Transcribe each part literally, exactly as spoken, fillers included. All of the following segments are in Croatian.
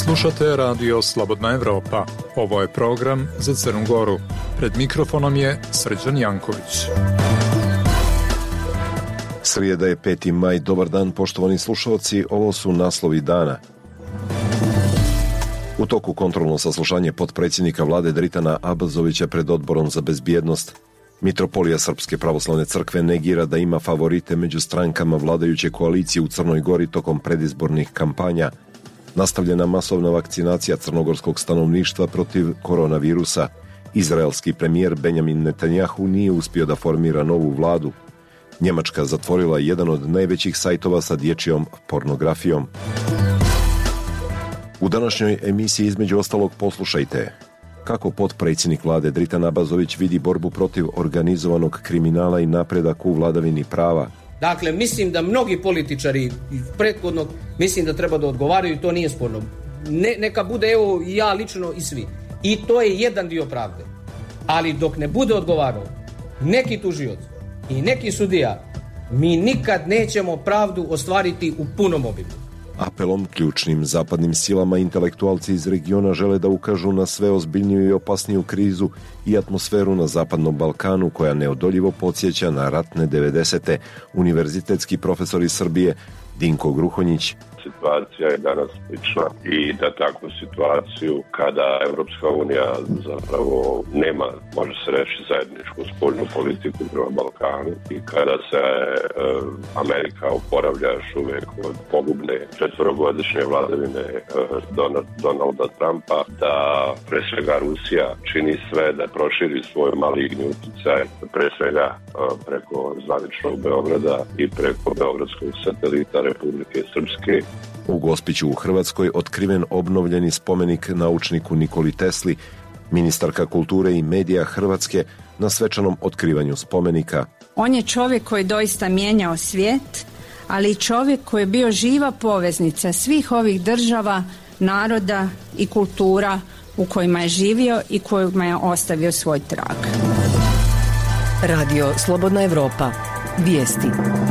Slušate radio Slobodna Evropa. Ovo je program za Crnu Goru. Pred mikrofonom je Srđan Janković. Srijeda je peti maj. Dobar dan, poštovani slušalci. Ovo su naslovi dana. U toku kontrolno saslušanje potpredsjednika vlade Dritana Abazovića pred Odborom za bezbjednost. Mitropolija Srpske pravoslavne crkve negira da ima favorite među strankama vladajuće koalicije u Crnoj Gori tokom predizbornih kampanja. Nastavljena masovna vakcinacija crnogorskog stanovništva protiv koronavirusa. Izraelski premijer Benjamin Netanjahu nije uspio da formira novu vladu. Njemačka zatvorila jedan od najvećih sajtova sa dječjom pornografijom. U današnjoj emisiji između ostalog poslušajte kako potpredsjednik vlade Dritan Abazović vidi borbu protiv organizovanog kriminala i napredak u vladavini prava. Dakle, mislim da mnogi političari prethodnog, mislim da treba da odgovaraju i to nije sporno. Ne, neka bude, evo, ja lično i svi. I to je jedan dio pravde. Ali dok ne bude odgovarao neki tužioc i neki sudija, mi nikad nećemo pravdu ostvariti u punom obimu. Apelom ključnim zapadnim silama intelektualci iz regiona žele da ukažu na sve ozbiljniju i opasniju krizu i atmosferu na Zapadnom Balkanu koja neodoljivo podsjeća na ratne devedesete. Univerzitetski profesor iz Srbije Dinko Gruhonjić. Situacija je danas slična i da takvu situaciju kada Evropska unija zapravo nema, može se reći, zajedničku spoljnu politiku prema Balkanu i kada se e, Amerika oporavlja još uvijek od pogubne četvorogodišnje vladavine e, Donalda Trumpa, da pre svega Rusija čini sve da proširi svoj maligni utjecaj, pre svega e, preko zvaničnog Beograda i preko beogradskog satelita Republike Srpske. U Gospiću u Hrvatskoj otkriven obnovljeni spomenik naučniku Nikoli Tesli. Ministarka kulture i medija Hrvatske na svečanom otkrivanju spomenika. On je čovjek koji je doista mijenjao svijet, ali i čovjek koji je bio živa poveznica svih ovih država, naroda i kultura u kojima je živio i kojima je ostavio svoj trag. Radio Slobodna Evropa. Vijesti.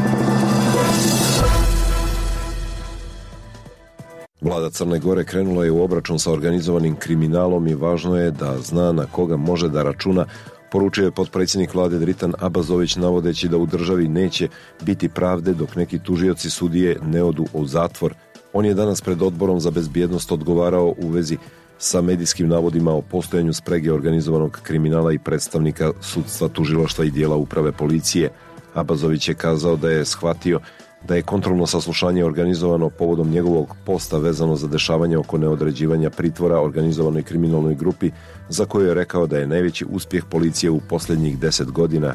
Vlada Crne Gore krenula je u obračun sa organizovanim kriminalom i važno je da zna na koga može da računa, poručio je potpredsjednik vlade Dritan Abazović navodeći da u državi neće biti pravde dok neki tužioci sudije ne odu u zatvor. On je danas pred Odborom za bezbjednost odgovarao u vezi sa medijskim navodima o postojanju sprege organizovanog kriminala i predstavnika sudstva, tužilaštva i dijela uprave policije. Abazović je kazao da je shvatio da je kontrolno saslušanje organizovano povodom njegovog posta vezano za dešavanje oko neodređivanja pritvora organizovanoj kriminalnoj grupi za koju je rekao da je najveći uspjeh policije u posljednjih deset godina.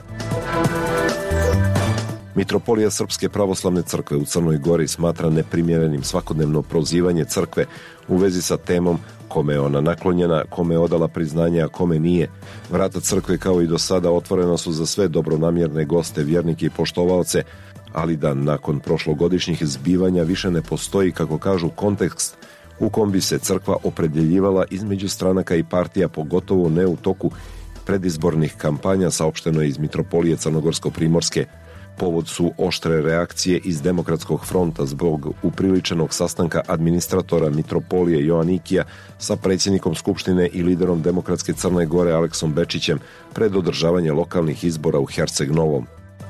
Mitropolija Srpske pravoslavne crkve u Crnoj Gori smatra neprimjerenim svakodnevno prozivanje crkve u vezi sa temom kome je ona naklonjena, kome je odala priznanje, a kome nije. Vrata crkve kao i do sada otvorena su za sve dobronamjerne goste, vjernike i poštovalce, ali da nakon prošlogodišnjih zbivanja više ne postoji, kako kažu, kontekst u kom bi se crkva opredjeljivala između stranaka i partija, pogotovo ne u toku predizbornih kampanja, saopšteno je iz Mitropolije Crnogorsko-Primorske. Povod su oštre reakcije iz Demokratskog fronta zbog upriličenog sastanka administratora Mitropolije Joanikija sa predsjednikom Skupštine i liderom Demokratske Crne Gore Aleksom Bečićem pred održavanje lokalnih izbora u Herceg Novom.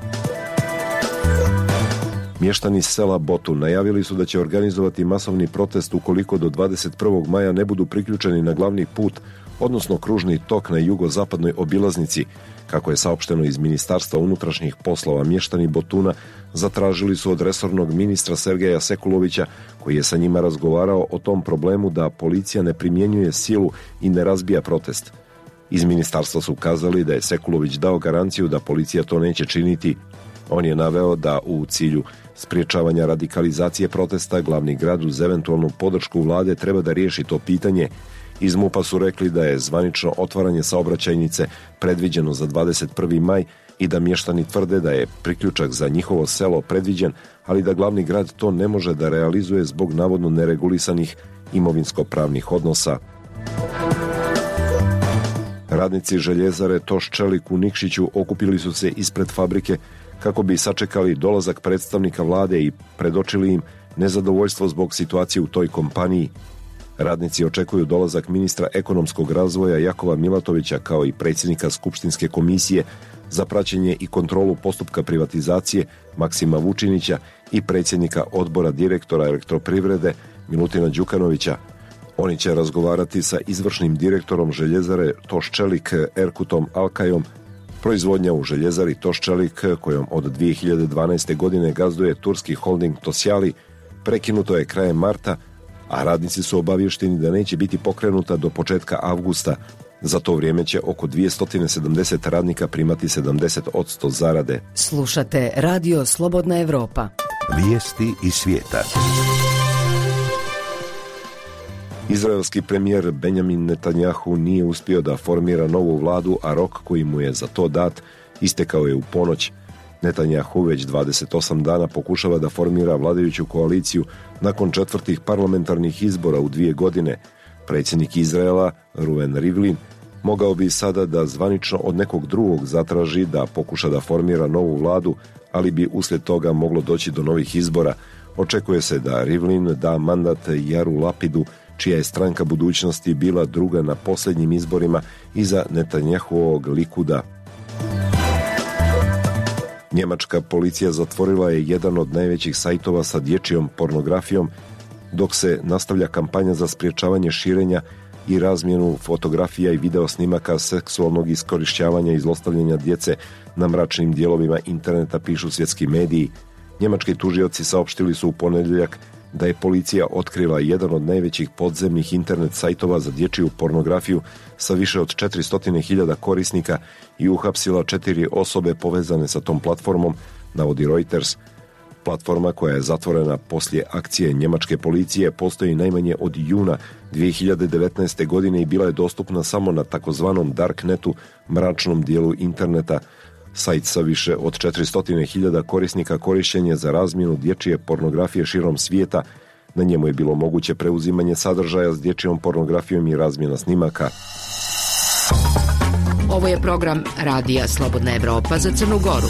Mještani sela Botu najavili su da će organizovati masovni protest ukoliko do dvadeset prvog maja ne budu priključeni na glavni put, odnosno kružni tok na jugozapadnoj obilaznici. Kako je saopšteno iz Ministarstva unutrašnjih poslova, mještani Botuna zatražili su od resornog ministra Sergeja Sekulovića, koji je sa njima razgovarao o tom problemu, da policija ne primjenjuje silu i ne razbija protest. Iz ministarstva su kazali da je Sekulović dao garanciju da policija to neće činiti. On je naveo da u cilju spriječavanja radikalizacije protesta glavni grad uz eventualnu podršku vlade treba da riješi to pitanje. Iz MUP-a su rekli da je zvanično otvaranje saobraćajnice predviđeno za dvadeset prvi maj i da mještani tvrde da je priključak za njihovo selo predviđen, ali da glavni grad to ne može da realizuje zbog navodno neregulisanih imovinsko-pravnih odnosa. Radnici željezare Toš Čelik u Nikšiću okupili su se ispred fabrike kako bi sačekali dolazak predstavnika vlade i predočili im nezadovoljstvo zbog situacije u toj kompaniji. Radnici očekuju dolazak ministra ekonomskog razvoja Jakova Milatovića kao i predsjednika Skupštinske komisije za praćenje i kontrolu postupka privatizacije Maksima Vučinića i predsjednika odbora direktora Elektroprivrede Milutina Đukanovića. Oni će razgovarati sa izvršnim direktorom željezare Toščelik Erkutom Alkajom. Proizvodnja u željezari Toščelik, kojom od dvije hiljade dvanaeste. godine gazduje turski holding Tosjali, prekinuto je krajem marta, a radnici su obavješteni da neće biti pokrenuta do početka avgusta. Za to vrijeme će oko dvjesto sedamdeset radnika primati sedamdeset posto zarade. Slušate Radio Slobodna Evropa. Vijesti iz svijeta. Izraelski premijer Benjamin Netanjahu nije uspio da formira novu vladu, a rok koji mu je za to dat istekao je u ponoć. Netanjahu već dvadeset osam dana pokušava da formira vladajuću koaliciju nakon četvrtih parlamentarnih izbora u dvije godine. Predsjednik Izraela, Reuven Rivlin, mogao bi sada da zvanično od nekog drugog zatraži da pokuša da formira novu vladu, ali bi uslijed toga moglo doći do novih izbora. Očekuje se da Rivlin da mandat Jaru Lapidu, čija je stranka budućnosti bila druga na posljednjim izborima iza Netanjahuovog Likuda. Njemačka policija zatvorila je jedan od najvećih sajtova sa dječjom pornografijom, dok se nastavlja kampanja za sprječavanje širenja i razmjenu fotografija i video snimaka seksualnog iskorištavanja i zlostavljanja djece na mračnim dijelovima interneta, pišu svjetski mediji. Njemački tužioci saopštili su u ponedjeljak da je policija otkrila jedan od najvećih podzemnih internet sajtova za dječju pornografiju sa više od četiristo hiljada korisnika i uhapsila četiri osobe povezane sa tom platformom, navodi Reuters. Platforma, koja je zatvorena poslije akcije njemačke policije, postoji najmanje od juna dvije hiljade devetnaeste. godine i bila je dostupna samo na takozvanom darknetu, mračnom dijelu interneta. Sajt sa više od četiristo hiljada korisnika korišten je za razmjenu dječje pornografije širom svijeta. Na njemu je bilo moguće preuzimanje sadržaja s dječjom pornografijom i razmjena snimaka. Ovo je program Radija Slobodna Evropa za Crnu Goru.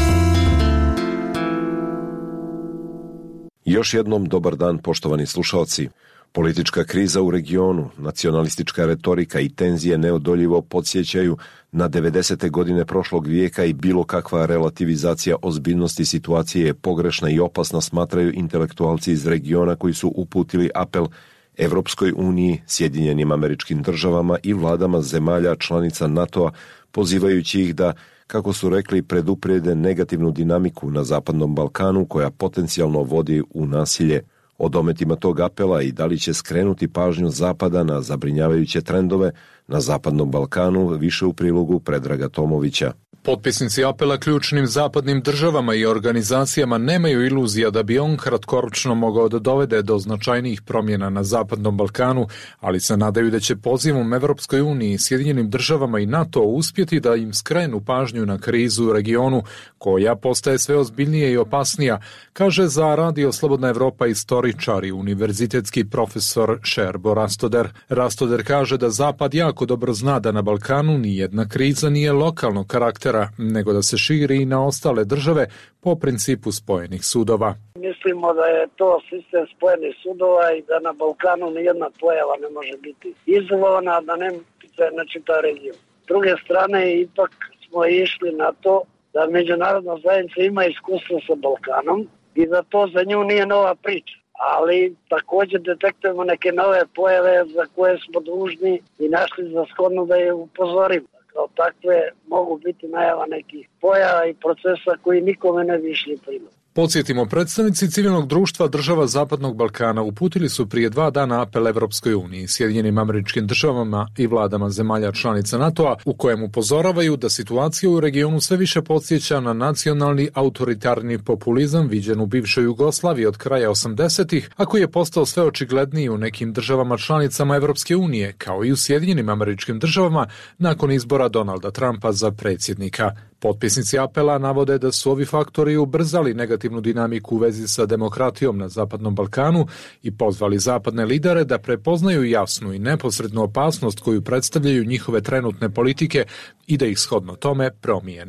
Još jednom dobar dan, poštovani slušalci. Politička kriza u regionu, nacionalistička retorika i tenzije neodoljivo podsjećaju na devedesete. godine prošlog vijeka i bilo kakva relativizacija ozbiljnosti situacije je pogrešna i opasna, smatraju intelektualci iz regiona koji su uputili apel Evropskoj uniji, Sjedinjenim Američkim Državama i vladama zemalja članica NATO-a, pozivajući ih da, kako su rekli, preduprijede negativnu dinamiku na Zapadnom Balkanu koja potencijalno vodi u nasilje. O dometima tog apela i da li će skrenuti pažnju Zapada na zabrinjavajuće trendove na Zapadnom Balkanu, više u prilogu Predraga Tomovića. Potpisnici apela ključnim zapadnim državama i organizacijama nemaju iluzija da bi on kratkoročno mogao da dovede do značajnijih promjena na Zapadnom Balkanu, ali se nadaju da će pozivom Evropskoj uniji, Sjedinjenim državama i NATO uspjeti da im skrenu pažnju na krizu u regionu, koja postaje sve ozbiljnija i opasnija, kaže za Radio Slobodna Evropa istoričar i univerzitetski profesor Šerbo Rastoder. Rastoder kaže da Zapad jako dobro zna da na Balkanu nijedna kriza nije lokalnog karaktera, nego da se širi i na ostale države po principu spojenih sudova. Mislimo da je to sistem spojenih sudova i da na Balkanu nijedna pojava ne može biti izolovana, da ne utječe na čitav region. S druge strane, ipak smo išli na to da međunarodna zajednica ima iskustvo sa Balkanom i da to za nju nije nova priča. Ali također detektujemo neke nove pojave za koje smo dužni i našli za shodno da je upozorimo. Kao takve mogu biti najava nekih pojava i procesa koji nikome ne bi išli prilog. Podsjetimo, predstavnici civilnog društva država Zapadnog Balkana uputili su prije dva dana apel Evropskoj uniji, Sjedinjenim Američkim Državama i vladama zemalja članica NATO-a, u kojem upozoravaju da situacija u regionu sve više podsjeća na nacionalni autoritarni populizam viđen u bivšoj Jugoslaviji od kraja osamdesetih, a koji je postao sve očigledniji u nekim državama članicama Evropske unije, kao i u Sjedinjenim Američkim Državama nakon izbora Donalda Trumpa za predsjednika. Potpisnici apela navode da su ovi faktori ubrzali negativnu dinamiku u vezi sa demokratijom na Zapadnom Balkanu i pozvali zapadne lidere da prepoznaju jasnu i neposrednu opasnost koju predstavljaju njihove trenutne politike i da ih shodno tome promijene.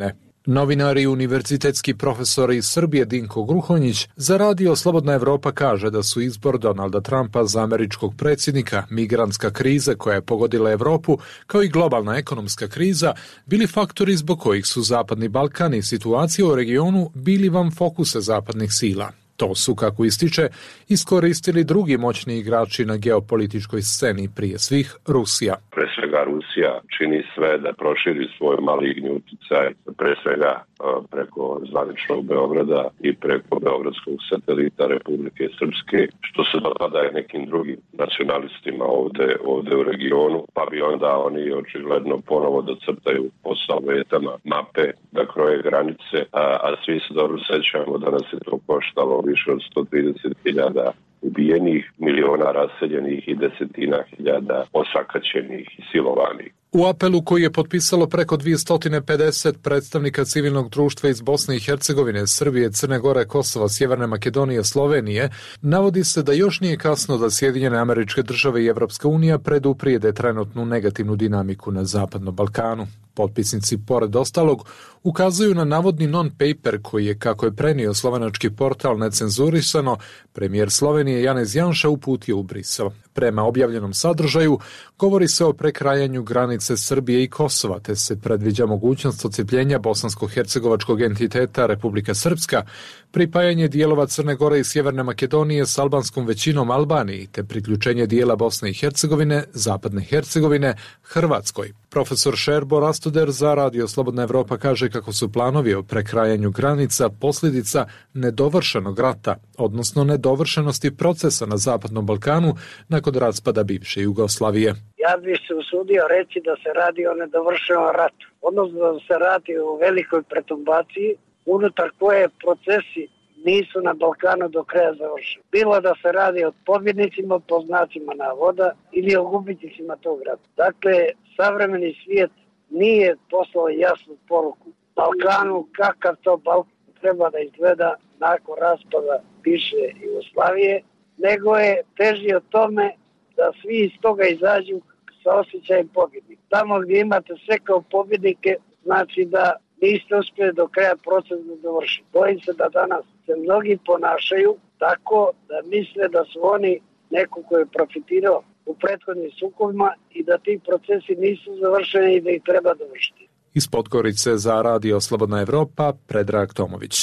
Novinar i univerzitetski profesor iz Srbije Dinko Gruhonjić za radio Slobodna Evropa kaže da su izbor Donalda Trumpa za američkog predsjednika, migrantska kriza koja je pogodila Evropu, kao i globalna ekonomska kriza, bili faktori zbog kojih su Zapadni Balkan i situacija u regionu bili van fokusa zapadnih sila. To su, kako ističe, iskoristili drugi moćni igrači na geopolitičkoj sceni, prije svih Rusija. Pre svega Rusija čini sve da proširi svoj maligni utjecaj, pre svega preko zvaničnog Beograda i preko beogradskog satelita Republike Srpske, što se dopadaje nekim drugim nacionalistima ovde, ovde u regionu, pa bi onda oni očigledno ponovo da crtaju po salvetama mape, da kroje granice, a, a svi se dobro sećamo da nas je to koštalo više od sto trideset hiljada ubijenih, miliona raseljenih i desetina hiljada osakaćenih i silovanih. U apelu koji je potpisalo preko dvjesto pedeset predstavnika civilnog društva iz Bosne i Hercegovine, Srbije, Crne Gore, Kosova, Sjeverne Makedonije, Slovenije, navodi se da još nije kasno da Sjedinjene Američke Države i Evropska unija preduprijede trenutnu negativnu dinamiku na Zapadnom Balkanu. Potpisnici, pored ostalog, ukazuju na navodni non-paper koji je, kako je prenio slovenački portal Necenzurisano, premijer Slovenije Janez Janša uputio u Brisel. Prema objavljenom sadržaju, govori se o prekrajanju granice Srbije i Kosova, te se predviđa mogućnost odcepljenja bosansko-hercegovačkog entiteta Republika Srpska, pripajanje dijelova Crne Gore i Sjeverne Makedonije s albanskom većinom Albaniji, te priključenje dijela Bosne i Hercegovine, Zapadne Hercegovine, Hrvatskoj. Profesor Šerbo Rastuder za radio Slobodna Evropa kaže kako su planovi o prekrajanju granica posljedica nedovršenog rata, odnosno nedovršenosti procesa na Zapadnom Balkanu nakon raspada bivše Jugoslavije. Ja bih se usudio reći da se radi o nedovršenom ratu, odnosno da se radi o velikoj pretumbaciji unutar koje procesi nisu na Balkanu do kraja završeni. Bilo da se radi o pobjednicima, po znacima navoda, ili o gubitnicima tog rata. Dakle, savremeni svijet nije poslao jasnu poruku Balkanu kakav to Balkan treba da izgleda nakon raspada bivše Jugoslavije, nego je težio tome da svi iz toga izađu sa osjećajem pobjednika. Tamo gdje imate sve kao pobjednike, znači da niste uspjeli do kraja proces da dovršiti. Bojim se da danas se mnogi ponašaju tako da misle da su oni neko ko je profitirao u prethodnim sukobima i da ti procesi nisu završeni i da ih treba dovršiti. Iz Podgorice za radio Slobodna Evropa, Predrag Tomović.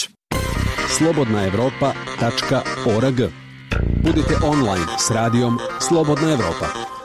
slobodna evropa tačka org. Budite online s radijom Slobodna Evropa.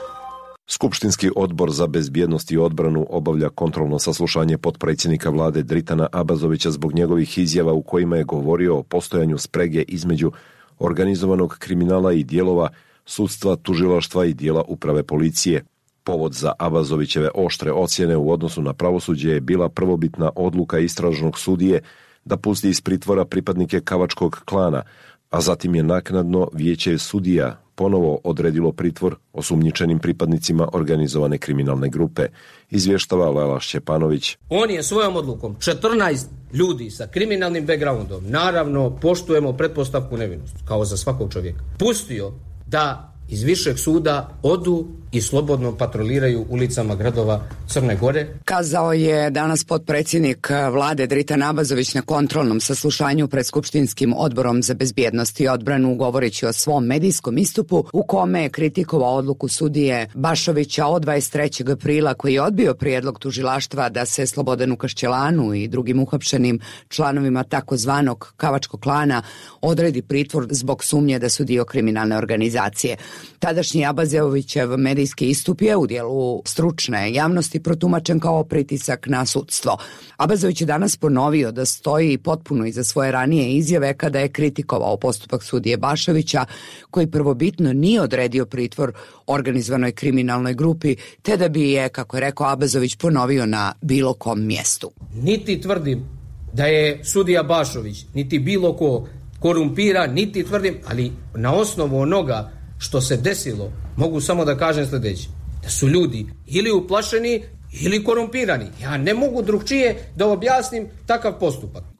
Skupštinski odbor za bezbjednost i odbranu obavlja kontrolno saslušanje potpredsjednika vlade Dritana Abazovića zbog njegovih izjava u kojima je govorio o postojanju sprege između organizovanog kriminala i dijelova sudstva, tužilaštva i dijela uprave policije. Povod za Abazovićeve oštre ocjene u odnosu na pravosuđe je bila prvobitna odluka istražnog sudije da pusti iz pritvora pripadnike Kavačkog klana, a zatim je naknadno vijeće sudija ponovo odredilo pritvor osumnjičenim pripadnicima organizovane kriminalne grupe, izvještava Lela Šćepanović. On je svojom odlukom četrnaest ljudi sa kriminalnim backgroundom, naravno poštujemo pretpostavku nevinosti, kao za svakog čovjeka, pustio da iz višeg suda odu i slobodno patroliraju ulicama gradova Crne Gore. Kazao je danas potpredsjednik vlade Dritan Abazović na kontrolnom saslušanju pred Skupštinskim odborom za bezbjednost i odbranu, govoreći o svom medijskom istupu u kome je kritikovao odluku sudije Bašovića od dvadeset trećeg aprila koji je odbio prijedlog tužilaštva da se Slobodanu Kašćelanu i drugim uhapšenim članovima takozvanog Kavačkog klana odredi pritvor zbog sumnje da su dio kriminalne organizacije. Tadašnji Abazovićev medijski istup je u dijelu stručne javnosti protumačen kao pritisak na sudstvo. Abazović je danas ponovio da stoji potpuno iza svoje ranije izjave kada je kritikovao postupak sudije Bašovića, koji prvobitno nije odredio pritvor organizovanoj kriminalnoj grupi, te da bi je, kako je rekao Abazović, ponovio na bilo kom mjestu. Niti tvrdim da je sudija Bašović, niti bilo ko korumpira, niti tvrdim, ali na osnovu onoga što se desilo, mogu samo da kažem sljedeće, da su ljudi ili uplašeni ili korumpirani. Ja ne mogu drugčije da objasnim takav postupak.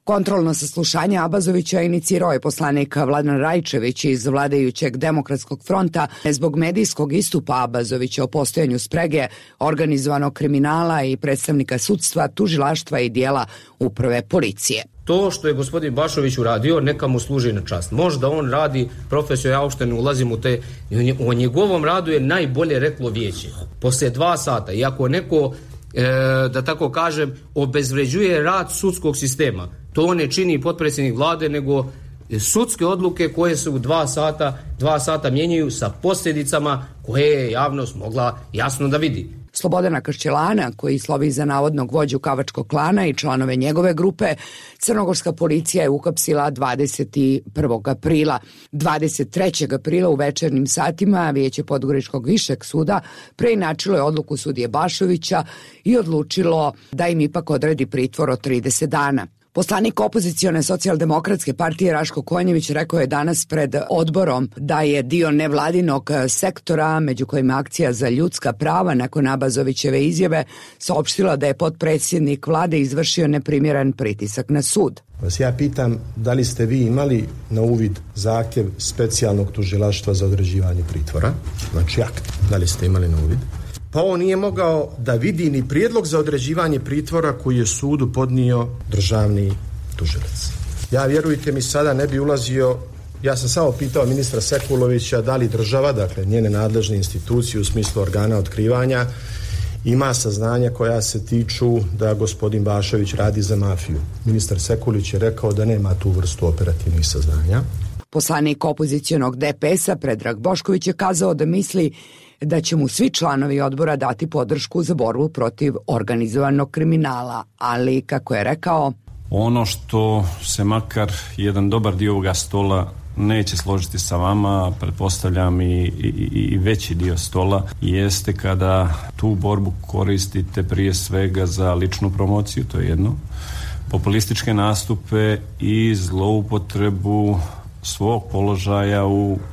Kontrolno saslušanje Abazovića inicirao je poslanik Vladan Rajčević iz vladajućeg Demokratskog fronta zbog medijskog istupa Abazovića o postojanju sprege, organizovanog kriminala i predstavnika sudstva, tužilaštva i dijela uprave policije. To što je gospodin Bašović uradio, neka mu služi na čast. Možda on radi profesiju, ja uopšte ne ulazim u te, o njegovom radu je najbolje reklo vijeće. Poslije dva sata, i ako neko, e, da tako kažem, obezvređuje rad sudskog sistema, to ne čini potpredsjednik vlade, nego sudske odluke koje se u dva sata, dva sata mijenjaju sa posljedicama koje je javnost mogla jasno da vidi. Slobodana Kršćelana, koji slovi za navodnog vođu Kavačkog klana i članove njegove grupe, crnogorska policija je uhapsila dvadeset prvog aprila. dvadeset trećeg aprila u večernjim satima Vijeće Podgoričkog višeg suda preinačilo je odluku sudije Bašovića i odlučilo da im ipak odredi pritvor od trideset dana. Poslanik opozicione socijaldemokratske partije Raško Konjević rekao je danas pred odborom da je dio nevladinog sektora, među kojima Akcija za ljudska prava, nakon Abazovićeve izjave saopštila da je potpredsjednik vlade izvršio neprimjeren pritisak na sud. Vas ja pitam, da li ste vi imali na uvid zahtjev specijalnog tužilaštva za određivanje pritvora, znači akt, da li ste imali na uvid? Pa on nije mogao da vidi ni prijedlog za određivanje pritvora koji je sudu podnio državni tužilac. Ja, vjerujte mi, sada ne bi ulazio, ja sam samo pitao ministra Sekulovića da li država, dakle njene nadležne institucije u smislu organa otkrivanja, ima saznanja koja se tiču da gospodin Bašović radi za mafiju. Ministar Sekulić je rekao da nema tu vrstu operativnih saznanja. Poslanik opozicionog D P S-a Predrag Bošković je kazao da misli da će mu svi članovi odbora dati podršku za borbu protiv organizovanog kriminala, ali, kako je rekao, ono što se makar jedan dobar dio ovoga stola neće složiti sa vama, pretpostavljam i, i, i veći dio stola, jeste kada tu borbu koristite prije svega za ličnu promociju, to je jedno, populističke nastupe i zloupotrebu svog položaja u uh,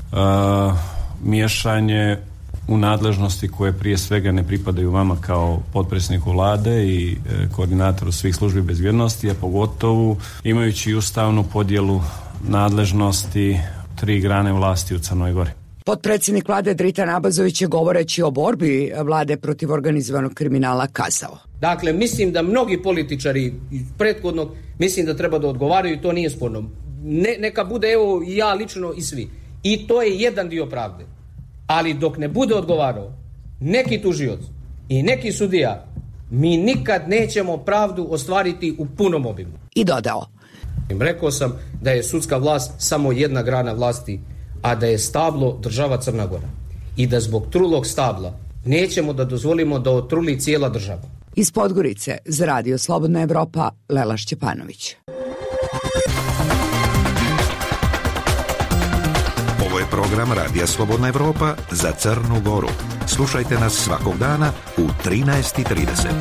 miješanje u nadležnosti koje prije svega ne pripadaju vama kao potpredsjedniku vlade i e, koordinatoru svih službi bezbjednosti, a pogotovo imajući ustavnu podjelu nadležnosti tri grane vlasti u Crnoj Gori. Potpredsjednik vlade Dritan Abazović je, govoreći o borbi vlade protiv organizovanog kriminala, kazao. Dakle, mislim da mnogi političari prethodnog, mislim da treba da odgovaraju, to nije sporno. Ne, neka bude, evo, ja lično i svi. I to je jedan dio pravde. Ali dok ne bude odgovarao neki tužioc i neki sudija, mi nikad nećemo pravdu ostvariti u punom obimu. I dodao. Rekao sam da je sudska vlast samo jedna grana vlasti, a da je stablo država Crna Gora. I da zbog trulog stabla nećemo da dozvolimo da otruli cijela država. Iz Podgorice za Radio Slobodna Evropa, Lela Šćepanović. Ovo je program Radija Slobodna Evropa za Crnu Goru. Slušajte nas svakog dana u trinaest i trideset.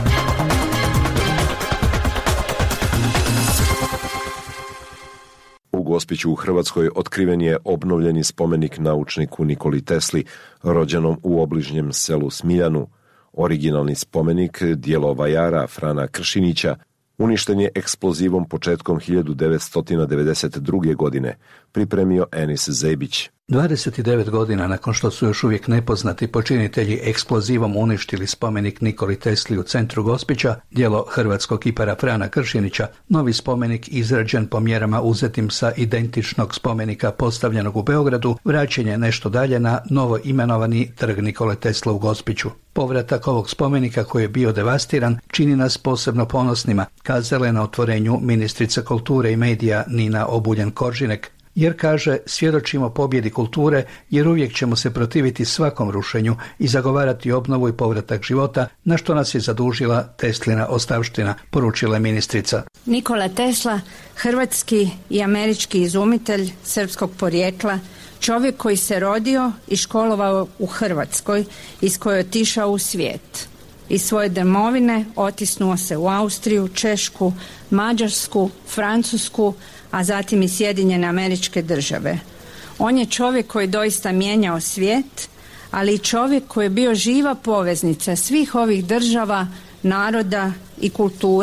U Gospiću u Hrvatskoj otkriven je obnovljeni spomenik naučniku Nikoli Tesli, rođenom u obližnjem selu Smiljanu. Originalni spomenik, djelo vajara Frana Kršinića, uništen je eksplozivom početkom hiljadu devetsto devedeset druge. godine, pripremio Enis Zebić. dvadeset devet godina nakon što su još uvijek nepoznati počinitelji eksplozivom uništili spomenik Nikoli Tesli u centru Gospića, djelo hrvatskog kipara Frana Kršinića, novi spomenik izrađen po mjerama uzetim sa identičnog spomenika postavljenog u Beogradu, vraćen je nešto dalje na novo imenovani trg Nikole Tesla u Gospiću. Povratak ovog spomenika koji je bio devastiran čini nas posebno ponosnima, kazala je na otvorenju ministrica kulture i medija Nina Obuljen-Koržinek, jer kaže svjedočimo pobjedi kulture jer uvijek ćemo se protiviti svakom rušenju i zagovarati obnovu i povratak života, na što nas je zadužila Teslina ostavština, poručila je ministrica. Nikola Tesla, hrvatski i američki izumitelj srpskog porijekla, čovjek koji se rodio i školovao u Hrvatskoj, iz koje je otišao u svijet. Iz svoje domovine otisnuo se u Austriju, Češku, Mađarsku, Francusku, a zatim i Sjedinjene Američke Države. On je čovjek koji doista mijenjao svijet, ali i čovjek koji je bio živa poveznica svih ovih država, naroda i kultura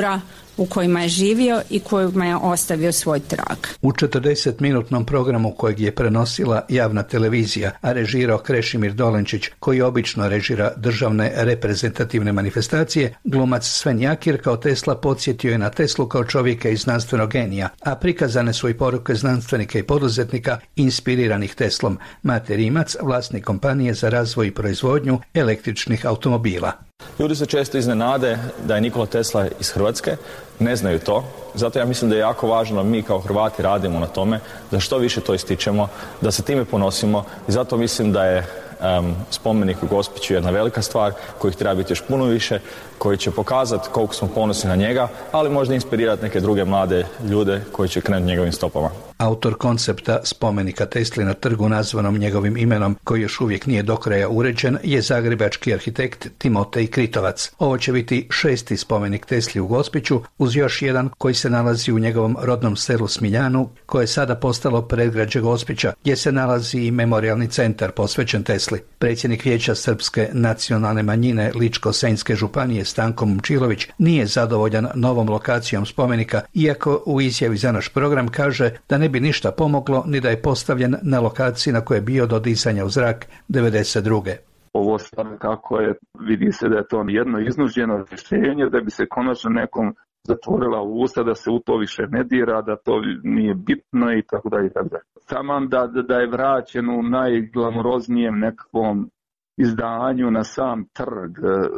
u kojima je živio i kojima je ostavio svoj trag. U četrdesetminutnom programu kojeg je prenosila javna televizija, a režirao Krešimir Dolenčić, koji obično režira državne reprezentativne manifestacije, glumac Sven Jakir kao Tesla podsjetio je na Teslu kao čovjeka i znanstvenog genija, a prikazane su i poruke znanstvenika i poduzetnika inspiriranih Teslom. Mate Rimac, vlasnik kompanije za razvoj i proizvodnju električnih automobila. Ljudi se često iznenade da je Nikola Tesla iz Hrvatske, ne znaju to, zato ja mislim da je jako važno, mi kao Hrvati radimo na tome, da što više to ističemo, da se time ponosimo i zato mislim da je um, spomenik u Gospiću jedna velika stvar, kojih treba biti još puno više, koji će pokazati koliko smo ponosni na njega, ali možda inspirirati neke druge mlade ljude koji će krenuti njegovim stopama. Autor koncepta spomenika Tesli na trgu nazvanom njegovim imenom, koji još uvijek nije do kraja uređen, je zagrebački arhitekt Timotej Kritovac. Ovo će biti šesti spomenik Tesli u Gospiću, uz još jedan koji se nalazi u njegovom rodnom selu Smiljanu, koje je sada postalo predgrađe Gospića, gdje se nalazi i memorijalni centar posvećen Tesli. Predsjednik Vijeća srpske nacionalne manjine Ličko-senjske županije Stanko Momčilović nije zadovoljan novom lokacijom spomenika, iako u izjavi za naš program kaže da ne bi ništa pomoglo ni da je postavljen na lokaciji na kojoj je bio do disanja u zrak devedeset druge. Ovo stvarno kako je, vidi se da je to jedno iznuđeno rješenje, da bi se konačno nekom zatvorila usta, da se u to više ne dira, da to nije bitno i tako dalje i tako dalje. Taman da, da je vraćen u najglamuroznijem nekakvom izdanju na sam trg,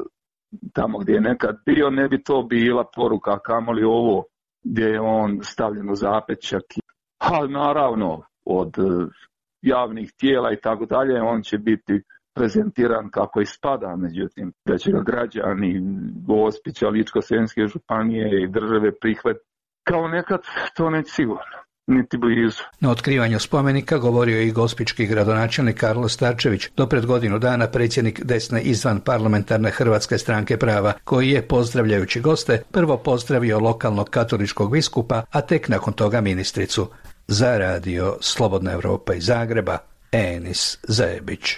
tamo gdje je nekad bio, ne bi to bila poruka, kamoli ovo gdje je on stavljen u zapećak. A naravno, od javnih tijela i tako dalje, on će biti prezentiran kako i spada, međutim, da će ga građani Gospića, Ličko-senjske županije i države prihvatiti kao nekad, to neće sigurno, niti blizu. Na otkrivanju spomenika govorio je i gospički gradonačelnik Karlo Starčević, do pred godinu dana predsjednik desne izvan parlamentarne Hrvatske stranke prava, koji je, pozdravljajući goste, prvo pozdravio lokalnog katoličkog biskupa, a tek nakon toga ministricu. Za radio Slobodna Evropa iz Zagreba, Enis Zajebić.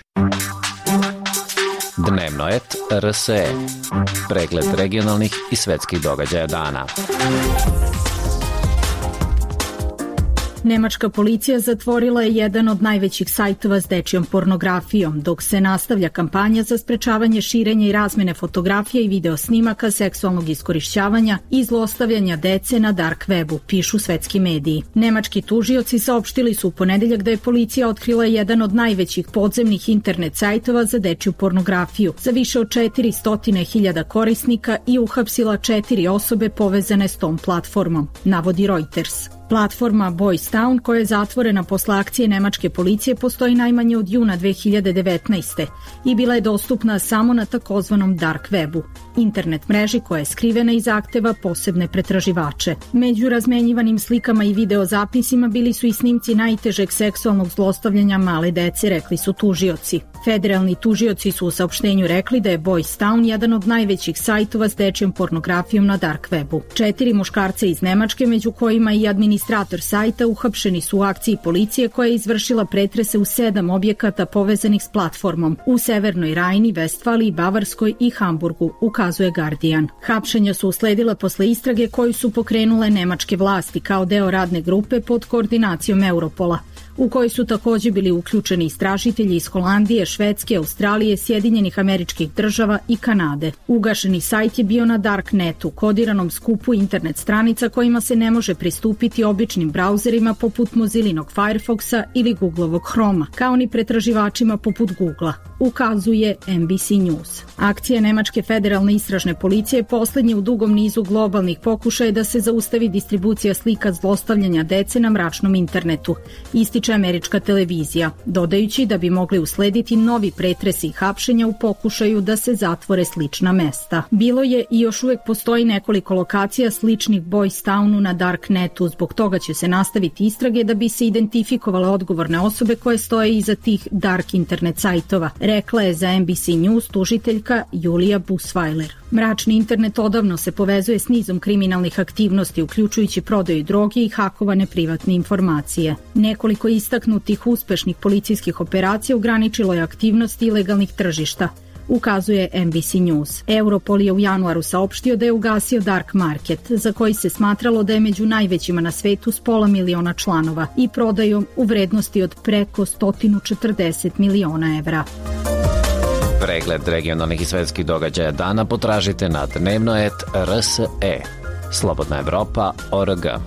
Dnevno et R S E. Pregled regionalnih i svetskih događaja dana. Nemačka policija zatvorila je jedan od najvećih sajtova s dečjom pornografijom, dok se nastavlja kampanja za sprečavanje širenja i razmene fotografija i video snimaka seksualnog iskorišćavanja i zlostavljanja dece na dark webu, pišu svetski mediji. Nemački tužioci saopštili su u ponedeljak da je policija otkrila jedan od najvećih podzemnih internet sajtova za dečju pornografiju za više od četiristo hiljada korisnika i uhapsila četiri osobe povezane s tom platformom, navodi Reuters. Platforma Boys Town, koja je zatvorena posle akcije nemačke policije, postoji najmanje od juna dve hiljade devetnaeste. i bila je dostupna samo na takozvanom dark webu, internet mreži koja je skrivena i zahteva posebne pretraživače. Među razmenjivanim slikama i videozapisima bili su i snimci najtežeg seksualnog zlostavljanja male dece, rekli su tužioci. Federalni tužioci su u saopštenju rekli da je Boys Town jedan od najvećih sajtova s dečjom pornografijom na dark webu. Četiri muškarca iz Nemačke, među kojima i administrator sajta, uhapšeni su u akciji policije koja je izvršila pretrese u sedam objekata povezanih s platformom u Severnoj Rajni, Vestfaliji, Bavarskoj i Hamburgu, ukazuje Guardian. Hapšenja su usledila posle istrage koju su pokrenule nemačke vlasti kao deo radne grupe pod koordinacijom Europola, u kojoj su također bili uključeni istražitelji iz Holandije, Švedske, Australije, Sjedinjenih Američkih Država i Kanade. Ugašeni sajt je bio na Darknetu, kodiranom skupu internet stranica kojima se ne može pristupiti običnim brauzerima poput Mozillinog Firefoxa ili Googlovog Chroma, kao ni pretraživačima poput Googla, ukazuje N B C News. Akcija Nemačke federalne istražne policije je posljednji u dugom nizu globalnih pokušaja da se zaustavi distribucija slika zlostavljanja dece na mračnom internetu, ističe američka televizija, dodajući da bi mogli uslediti novi pretresi i hapšenja u pokušaju da se zatvore slična mesta. Bilo je i još uvijek postoji nekoliko lokacija sličnih Boys Townu na Darknetu, zbog toga će se nastaviti istrage da bi se identifikovale odgovorne osobe koje stoje iza tih dark internet sajtova, rekla je za N B C News tužiteljka Julija Busweiler. Mračni internet odavno se povezuje s nizom kriminalnih aktivnosti, uključujući prodaju droge i hakovane privatne informacije. Nekoliko istaknutih uspešnih policijskih operacija ograničilo je aktivnosti ilegalnih tržišta, ukazuje N B C News. Europol je u januaru saopštio da je ugasio Dark Market, za koji se smatralo da je među najvećima na svetu s pola miliona članova i prodajom u vrednosti od preko sto četrdeset miliona evra. Pregled regionalnih i svetskih događaja dana potražite na dnevnoet R S E. Slobodna Evropa O R G.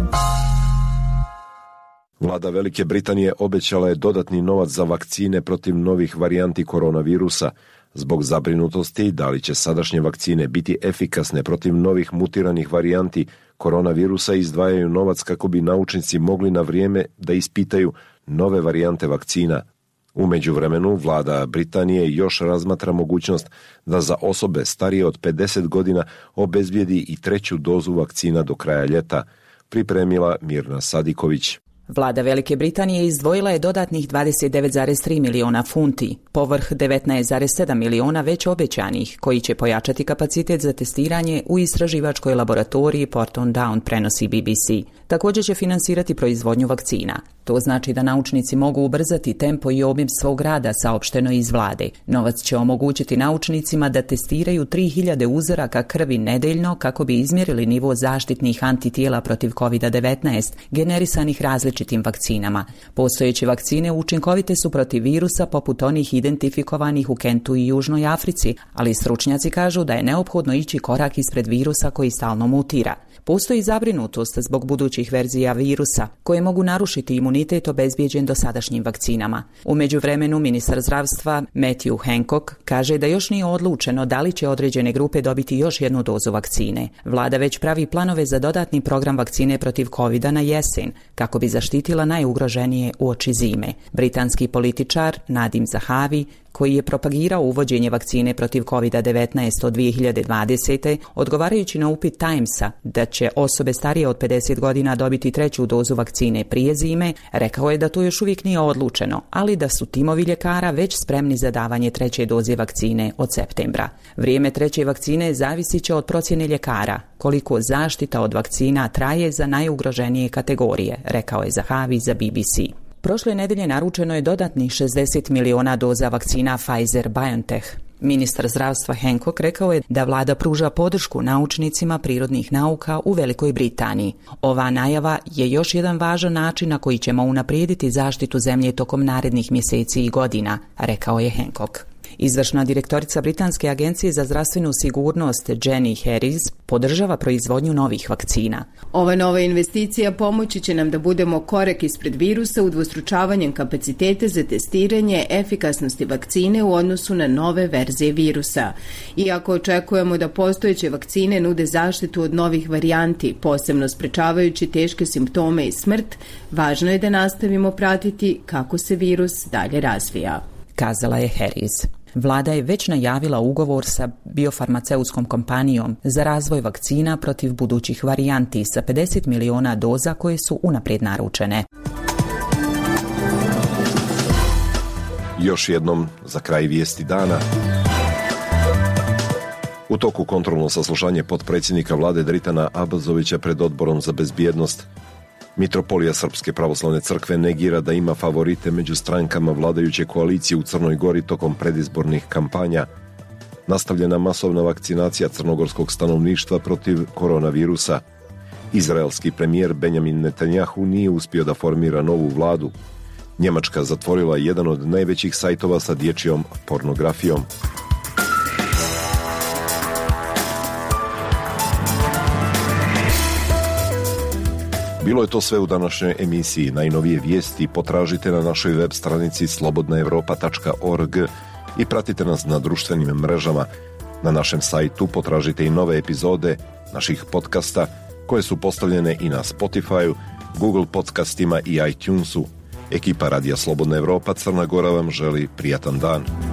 Vlada Velike Britanije obećala je dodatni novac za vakcine protiv novih varijanti koronavirusa. Zbog zabrinutosti da li će sadašnje vakcine biti efikasne protiv novih mutiranih varijanti koronavirusa, izdvajaju novac kako bi naučnici mogli na vrijeme da ispitaju nove varijante vakcina. U međuvremenu, vlada Britanije još razmatra mogućnost da za osobe starije od pedeset godina obezbijedi i treću dozu vakcina do kraja ljeta, pripremila Mirna Sadiković. Vlada Velike Britanije izdvojila je dodatnih dvadeset devet zarez tri miliona funti, povrh devetnaest zarez sedam miliona već obećanih, koji će pojačati kapacitet za testiranje u istraživačkoj laboratoriji Porton Down, prenosi B B C. Također će finansirati proizvodnju vakcina. To znači da naučnici mogu ubrzati tempo i obim svog rada, saopšteno iz vlade. Novac će omogućiti naučnicima da testiraju tri hiljade uzoraka krvi nedeljno kako bi izmjerili nivo zaštitnih antitijela protiv kovid devetnaest generisanih različitim vakcinama. Postojeće vakcine učinkovite su protiv virusa poput onih identifikovanih u Kentu i Južnoj Africi, ali stručnjaci kažu da je neophodno ići korak ispred virusa koji stalno mutira. Postoji zabrinutost zbog budućih verzija virusa koje mogu narušiti imunitet obezbijeđen dosadašnjim vakcinama. U međuvremenu ministar zdravstva Matthew Hancock kaže da još nije odlučeno da li će određene grupe dobiti još jednu dozu vakcine. Vlada već pravi planove za dodatni program vakcine protiv kovida na jesen kako bi zaštitila najugroženije uoči zime. Britanski političar Nadim Zahavi, koji je propagirao uvođenje vakcine protiv kovid devetnaest od dvije hiljade dvadesete. odgovarajući na upit Timesa da će osobe starije od pedeset godina dobiti treću dozu vakcine prije zime, rekao je da to još uvijek nije odlučeno, ali da su timovi ljekara već spremni za davanje treće doze vakcine od septembra. Vrijeme treće vakcine zavisit će od procjene ljekara, koliko zaštita od vakcina traje za najugroženije kategorije, rekao je Zahavi za B B C. Prošle nedelje naručeno je dodatnih šezdeset miliona doza vakcina Pfizer-BioNTech. Ministar zdravstva Hancock rekao je da vlada pruža podršku naučnicima prirodnih nauka u Velikoj Britaniji. Ova najava je još jedan važan način na koji ćemo unaprijediti zaštitu zemlje tokom narednih mjeseci i godina, rekao je Hancock. Izvršna direktorica Britanske agencije za zdravstvenu sigurnost Jenny Harris podržava proizvodnju novih vakcina. Ova nova investicija pomoći će nam da budemo korak ispred virusa udvostručavanjem kapacitete za testiranje efikasnosti vakcine u odnosu na nove verzije virusa. Iako očekujemo da postojeće vakcine nude zaštitu od novih varijanti, posebno sprečavajući teške simptome i smrt, važno je da nastavimo pratiti kako se virus dalje razvija, kazala je Harris. Vlada je već najavila ugovor sa biofarmaceutskom kompanijom za razvoj vakcina protiv budućih varijanti sa pedeset miliona doza koje su unaprijed naručene. Još jednom za kraj vijesti dana. U toku kontrolno saslušanje potpredsjednika vlade Dritana Abazovića pred Odborom za bezbjednost. Mitropolija Srpske pravoslavne crkve negira da ima favorite među strankama vladajuće koalicije u Crnoj Gori tokom predizbornih kampanja. Nastavljena masovna vakcinacija crnogorskog stanovništva protiv koronavirusa. Izraelski premijer Benjamin Netanjahu nije uspio da formira novu vladu. Njemačka zatvorila jedan od najvećih sajtova sa dječjom pornografijom. Bilo je to sve u današnjoj emisiji. Najnovije vijesti potražite na našoj web stranici slobodna evropa tačka org i pratite nas na društvenim mrežama. Na našem sajtu potražite i nove epizode naših podcasta koje su postavljene i na Spotify, Google podcastima i iTunesu. Ekipa Radija Slobodna Evropa Crna Gora vam želi prijatan dan.